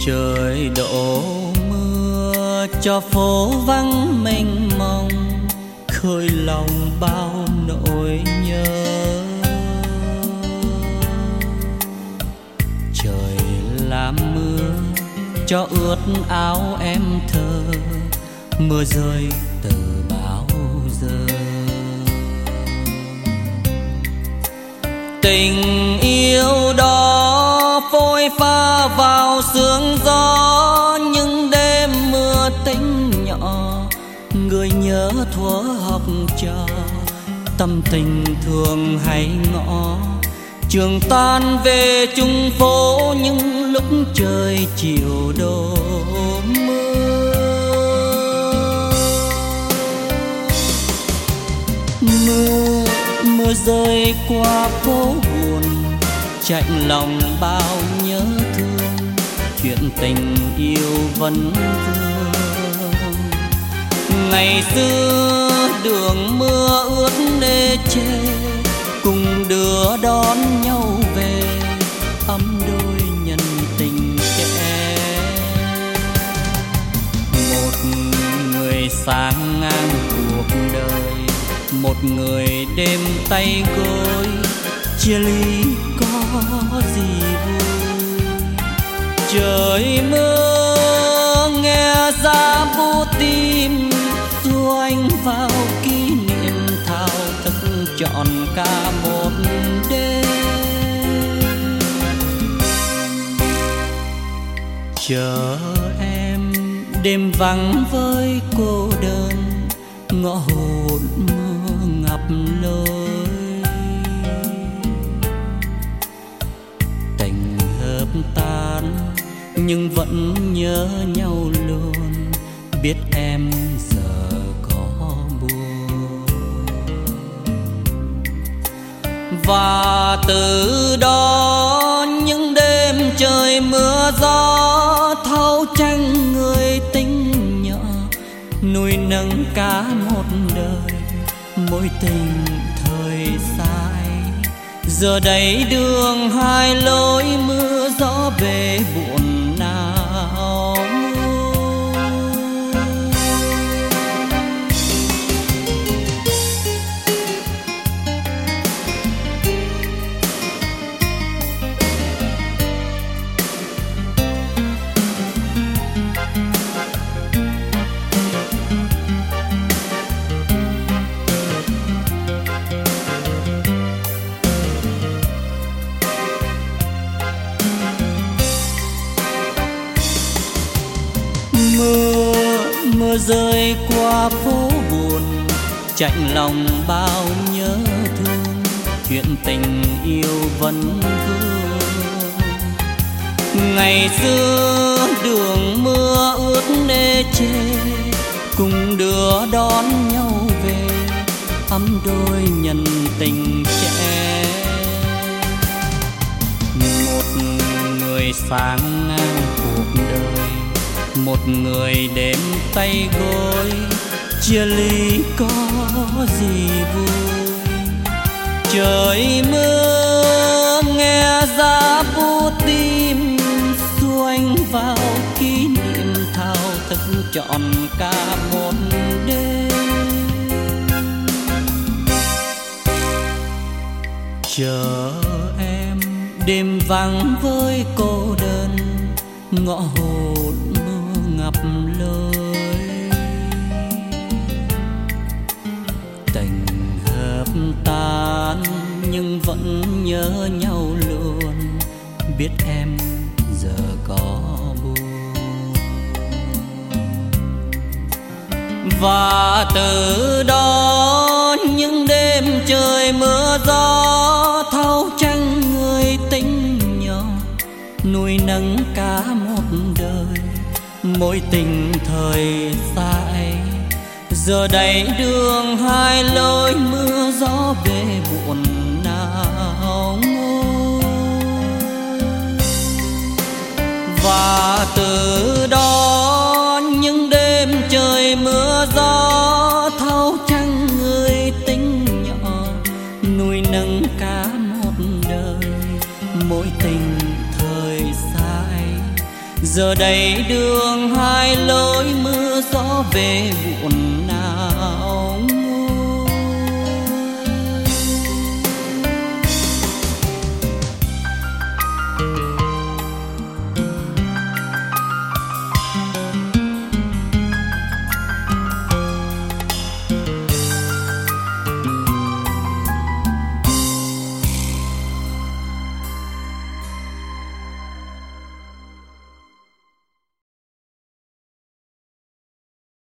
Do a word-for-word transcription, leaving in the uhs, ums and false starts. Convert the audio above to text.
Trời đổ mưa cho phố vắng mênh mông, khơi lòng bao nỗi nhớ. Trời làm mưa cho ướt áo em thơ, mưa rơi từ bao giờ. Tình yêu đó phôi pha vào sương gió, những đêm mưa tính nhỏ, người nhớ thuở học trò. Tâm tình thường hay ngõ, trường tan về chung phố những lúc trời chiều đổ mưa. Mưa, mưa rơi qua phố buồn, chạnh lòng bao nhớ thương, chuyện tình yêu vẫn vương. Ngày xưa đường mưa ướt nê chê, cùng đưa đón nhau về, ấm đôi nhân tình trẻ. Một người sáng ngang cuộc đời, một người đêm tay gối, chia ly có gì vui. Trời mưa nghe ra bu tim, xua anh vào kỷ niệm thao thức trọn cả một đêm. Chờ em đêm vắng với cô đơn, ngõ hồn mưa ngập lối. Tình hợp tan nhưng vẫn nhớ nhau luôn, biết em giờ có buồn. Và từ đó những đêm trời mưa gió, thâu tranh người tính nhỏ, nuôi nấng cả một đời mối tình thời sai. Giờ đây đường hai lối, mưa gió về buồn nào. Mưa, mưa rơi qua phố buồn, chạnh lòng bao nhớ thương, chuyện tình yêu vẫn vương. Ngày xưa đường mưa ướt nê chê, cùng đưa đón nhau về, ấm đôi nhân tình trẻ. Một người sáng ngang cuộc đời, một người đêm tay gối, chia ly có gì vui. Trời mưa nghe ra bu tim, xua anh vào kỷ niệm thao thức trọn cả một đêm. Chờ em đêm vắng với cô đơn, ngõ hồn ngập lối. Tình hợp tan nhưng vẫn nhớ nhau luôn, biết em giờ có buồn. Và từ đó những đêm trời mưa gió, thâu tranh người tính nhỏ, nuôi nấng cả một đời mối tình thời sai. Giờ đây đường hai lối, mưa gió về buồn nào ngôi. Và từ đó những đêm trời mưa gió, thâu tranh người tính nhỏ, nuôi nấng cả một đời mối tình thời sai. Giờ đây đường hai lối mưa gió về buồn nào.